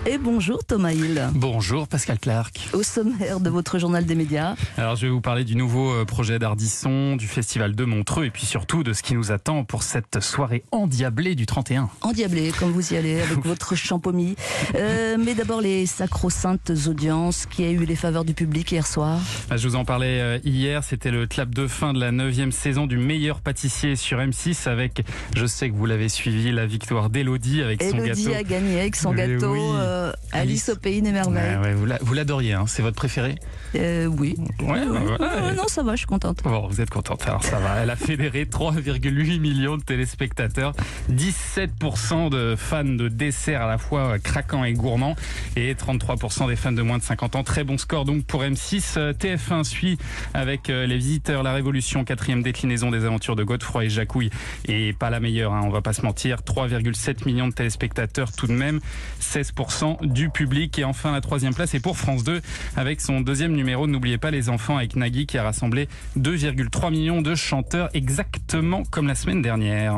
Et bonjour Thomas Hill. Bonjour Pascal Clark. Au sommaire de votre journal des médias. Alors je vais vous parler du nouveau projet d'Ardisson, du festival de Montreux et puis surtout de ce qui nous attend pour cette soirée endiablée du 31. Endiablée, comme vous y allez avec votre champomis. Mais d'abord les sacro-saintes audiences qui a eu les faveurs du public hier soir. Je vous en parlais hier, c'était le clap de fin de la 9e saison du meilleur pâtissier sur M6 avec, je sais que vous l'avez suivi, la victoire d'Élodie avec son gâteau. Élodie a gagné avec son gâteau. Oui. Alice au pays des merveilles. Vous l'adoriez, hein, c'est votre préféré? Oui. Non, ça va, je suis contente. Bon, vous êtes contente, alors ça va. Elle a fédéré 3,8 millions de téléspectateurs, 17% de fans de desserts à la fois craquants et gourmands et 33% des fans de moins de 50 ans. Très bon score donc pour M6. TF1 suit avec Les Visiteurs, La Révolution, 4e déclinaison des aventures de Godefroy et Jacouille. Et pas la meilleure, hein, on va pas se mentir. 3,7 millions de téléspectateurs tout de même, 16% du public. Et enfin la 3e place est pour France 2 avec son 2e numéro. N'oubliez pas les enfants avec Nagui qui a rassemblé 2,3 millions de chanteurs exactement comme la semaine dernière.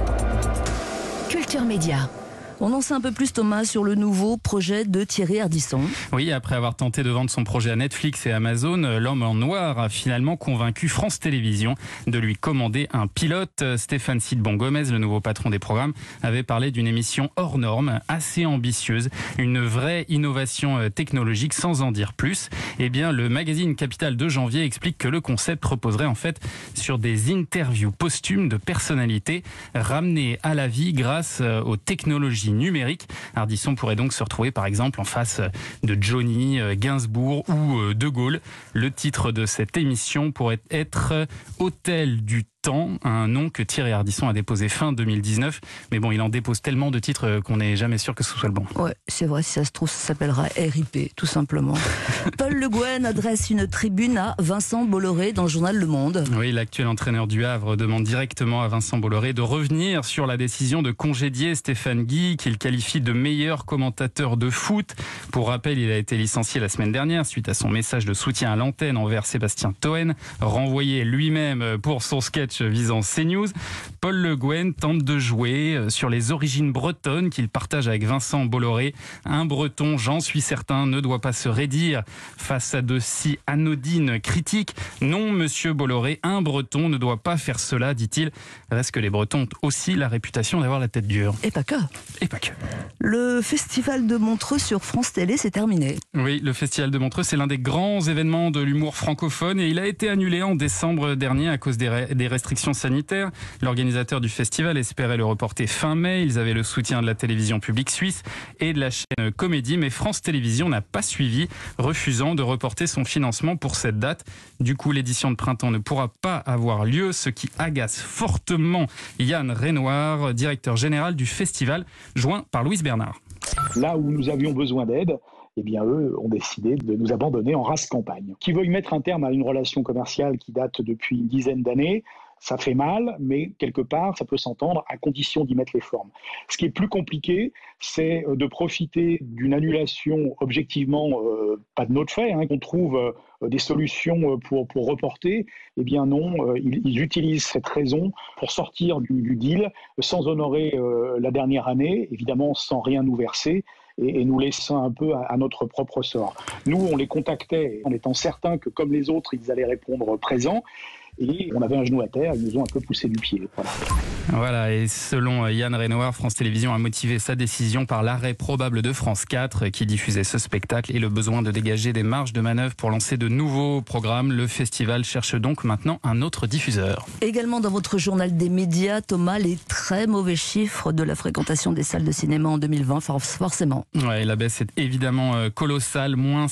Culture Média. On en sait un peu plus, Thomas, sur le nouveau projet de Thierry Ardisson. Oui, après avoir tenté de vendre son projet à Netflix et Amazon, l'homme en noir a finalement convaincu France Télévisions de lui commander un pilote. Stéphane Sidbon-Gomez, le nouveau patron des programmes, avait parlé d'une émission hors norme, assez ambitieuse, une vraie innovation technologique, sans en dire plus. Eh bien, le magazine Capital de janvier explique que le concept reposerait en fait sur des interviews posthumes de personnalités ramenées à la vie grâce aux technologies numérique. Ardisson pourrait donc se retrouver par exemple en face de Johnny, Gainsbourg ou De Gaulle. Le titre de cette émission pourrait être Hôtel du Temps, un nom que Thierry Ardisson a déposé fin 2019. Mais bon, il en dépose tellement de titres qu'on n'est jamais sûr que ce soit le bon. Ouais, c'est vrai, si ça se trouve, ça s'appellera RIP, tout simplement. Paul Le Guen adresse une tribune à Vincent Bolloré dans le journal Le Monde. Oui, l'actuel entraîneur du Havre demande directement à Vincent Bolloré de revenir sur la décision de congédier Stéphane Guy, qu'il qualifie de meilleur commentateur de foot. Pour rappel, il a été licencié la semaine dernière suite à son message de soutien à l'antenne envers Sébastien Toen, renvoyé lui-même pour son sketch visant CNews. Paul Le Guen tente de jouer sur les origines bretonnes qu'il partage avec Vincent Bolloré. Un breton, j'en suis certain, ne doit pas se raidir face à de si anodines critiques. Non, monsieur Bolloré, un breton ne doit pas faire cela, dit-il. Reste que les bretons ont aussi la réputation d'avoir la tête dure. Et pas que. Et pas que. Le festival de Montreux sur France Télé, c'est terminé. Oui, le festival de Montreux, c'est l'un des grands événements de l'humour francophone et il a été annulé en décembre dernier à cause des restrictions sanitaires. L'organisateur du festival espérait le reporter fin mai. Ils avaient le soutien de la télévision publique suisse et de la chaîne Comédie, mais France Télévisions n'a pas suivi, refusant de reporter son financement pour cette date. Du coup, l'édition de printemps ne pourra pas avoir lieu, ce qui agace fortement Yann Renoir, directeur général du festival, joint par Louise Bernard. Là où nous avions besoin d'aide, eh bien, eux ont décidé de nous abandonner en rase campagne. Qui veuille mettre un terme à une relation commerciale qui date depuis une dizaine d'années, ça fait mal, mais quelque part, ça peut s'entendre à condition d'y mettre les formes. Ce qui est plus compliqué, c'est de profiter d'une annulation objectivement pas de notre fait, qu'on trouve des solutions pour reporter. Eh bien non, ils utilisent cette raison pour sortir du deal sans honorer la dernière année, évidemment sans rien nous verser, et nous laissant un peu à notre propre sort. Nous, on les contactait en étant certains que, comme les autres, ils allaient répondre présents. Et on avait un genou à terre, ils nous ont un peu poussé du pied. Voilà, et selon Yann Renoir, France Télévisions a motivé sa décision par l'arrêt probable de France 4 qui diffusait ce spectacle et le besoin de dégager des marges de manœuvre pour lancer de nouveaux programmes. Le festival cherche donc maintenant un autre diffuseur. Également dans votre journal des médias, Thomas, les très mauvais chiffres de la fréquentation des salles de cinéma en 2020, forcément. Ouais, la baisse est évidemment colossale, moins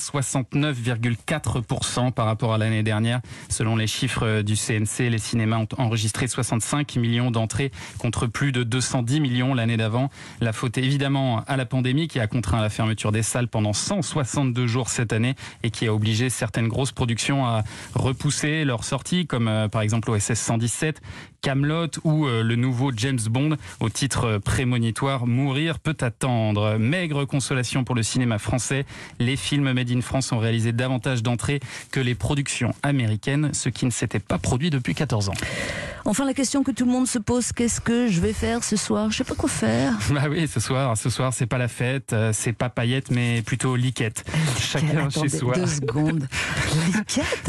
69,4% par rapport à l'année dernière. Selon les chiffres du CNC, les cinémas ont enregistré 65 millions d'entrées contre plus de 210 millions l'année d'avant. La faute évidemment à la pandémie qui a contraint à la fermeture des salles pendant 162 jours cette année et qui a obligé certaines grosses productions à repousser leur sortie, comme par exemple OSS 117, Kaamelott ou le nouveau James Bond au titre prémonitoire Mourir peut attendre. Maigre consolation pour le cinéma français, les films Made in France ont réalisé davantage d'entrées que les productions américaines, ce qui ne s'était pas produit depuis 14 ans. Enfin, la question que tout le monde se pose, qu'est-ce que je vais faire ce soir ? Je sais pas quoi faire. Bah oui, ce soir, c'est pas la fête, c'est pas paillettes, mais plutôt liquette. Chacun chez soi. 2 secondes. Liquette ?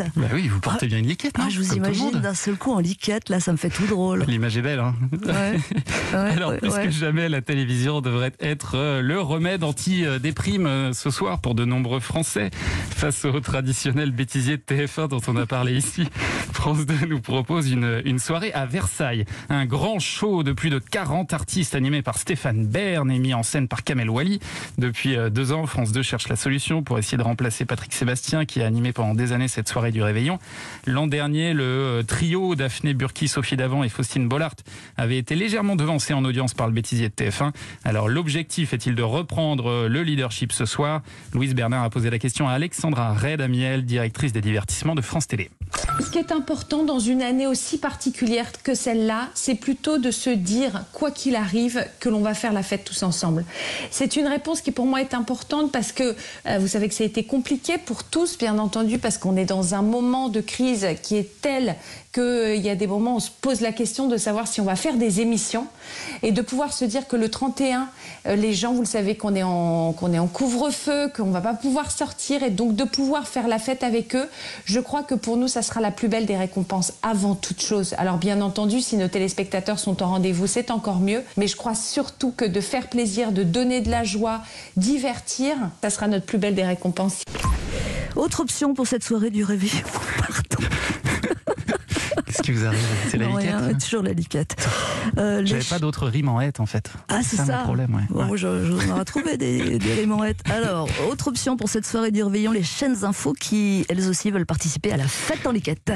Bah oui, vous portez bien une liquette, non ? Je vous Comme tout le imagine monde. d'un seul coup en liquette, là, ça me fait tout drôle. L'image est belle, hein ? Ouais. Alors, plus que jamais, la télévision devrait être le remède anti-déprime ce soir pour de nombreux Français. Face au traditionnel bêtisier de TF1 dont on a parlé ici, France 2 nous propose une soirée à Versailles. Un grand show de plus de 40 artistes animé par Stéphane Bern et mis en scène par Kamel Wally. Depuis 2 ans, France 2 cherche la solution pour essayer de remplacer Patrick Sébastien qui a animé pendant des années cette soirée du Réveillon. L'an dernier, le trio Daphné Burki, Sophie Davant et Faustine Bollard avait été légèrement devancé en audience par le bêtisier de TF1. Alors l'objectif est-il de reprendre le leadership ce soir ? Louise Bernard a posé la question à Alexandra Red-Amiel, directrice des divertissements de France Télé. Ce qui est important dans une année aussi particulière que celle-là, c'est plutôt de se dire, quoi qu'il arrive, que l'on va faire la fête tous ensemble. C'est une réponse qui pour moi est importante parce que vous savez que ça a été compliqué pour tous, bien entendu, parce qu'on est dans un moment de crise qui est tel qu'il y a des moments où on se pose la question de savoir si on va faire des émissions et de pouvoir se dire que le 31, les gens, vous le savez, qu'on est en couvre-feu, qu'on ne va pas pouvoir sortir et donc de pouvoir faire la fête avec eux, je crois que pour nous, ça sera la plus belle des récompenses avant toute chose. Alors bien entendu, si nos téléspectateurs sont au rendez-vous, c'est encore mieux, mais je crois surtout que de faire plaisir, de donner de la joie, divertir, ça sera notre plus belle des récompenses. Autre option pour cette soirée du Réveillon. Pardon. Qu'est-ce qui vous arrive ? C'est la liquette, ouais, toujours la liquette. J'avais pas d'autres rimes en hête en fait. Ah, c'est ça mon problème, ouais. Bon, je vous en ai trouvé des rimes en hête. Alors, autre option pour cette soirée du Réveillon, les chaînes infos qui, elles aussi, veulent participer à la fête en liquette.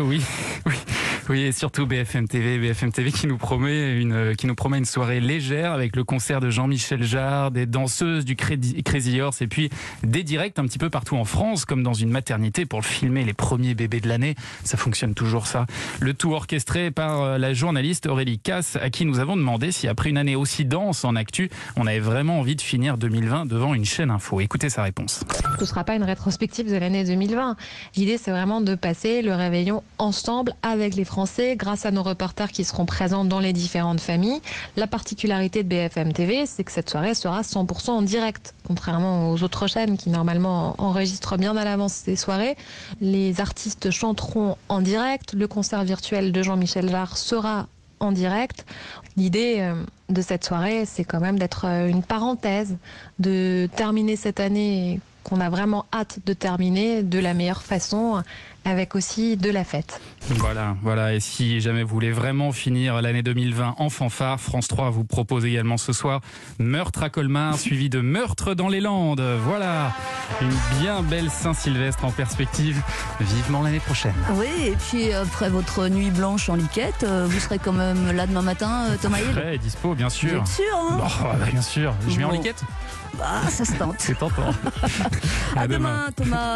Oui, et surtout BFM TV qui nous promet une soirée légère avec le concert de Jean-Michel Jarre, des danseuses du Crazy Horse et puis des directs un petit peu partout en France, comme dans une maternité pour filmer les premiers bébés de l'année. Ça fonctionne toujours ça. Le tout orchestré par la journaliste Aurélie Casse, à qui nous avons demandé si après une année aussi dense en actu, on avait vraiment envie de finir 2020 devant une chaîne info. Écoutez sa réponse. Ce ne sera pas une rétrospective de l'année 2020. L'idée, c'est vraiment de passer le Réveillon ensemble avec les Français grâce à nos reporters qui seront présents dans les différentes familles. La particularité de BFM TV, c'est que cette soirée sera 100% en direct, contrairement aux autres chaînes qui normalement enregistrent bien à l'avance ces soirées. Les artistes chanteront en direct, le concert virtuel de Jean-Michel Jarre sera en direct. L'idée de cette soirée, c'est quand même d'être une parenthèse, de terminer cette année qu'on a vraiment hâte de terminer de la meilleure façon, avec aussi de la fête. Voilà. Et si jamais vous voulez vraiment finir l'année 2020 en fanfare, France 3 vous propose également ce soir Meurtre à Colmar, suivi de Meurtre dans les Landes. Voilà, une bien belle Saint-Sylvestre en perspective. Vivement l'année prochaine. Oui, et puis après votre nuit blanche en liquette, vous serez quand même là demain matin, Thomas Hill ? Prêt, dispo, bien sûr. Vous êtes sûr, hein ? Bien sûr. Je viens en liquette ? Ça se tente. C'est tentant. À demain, Thomas.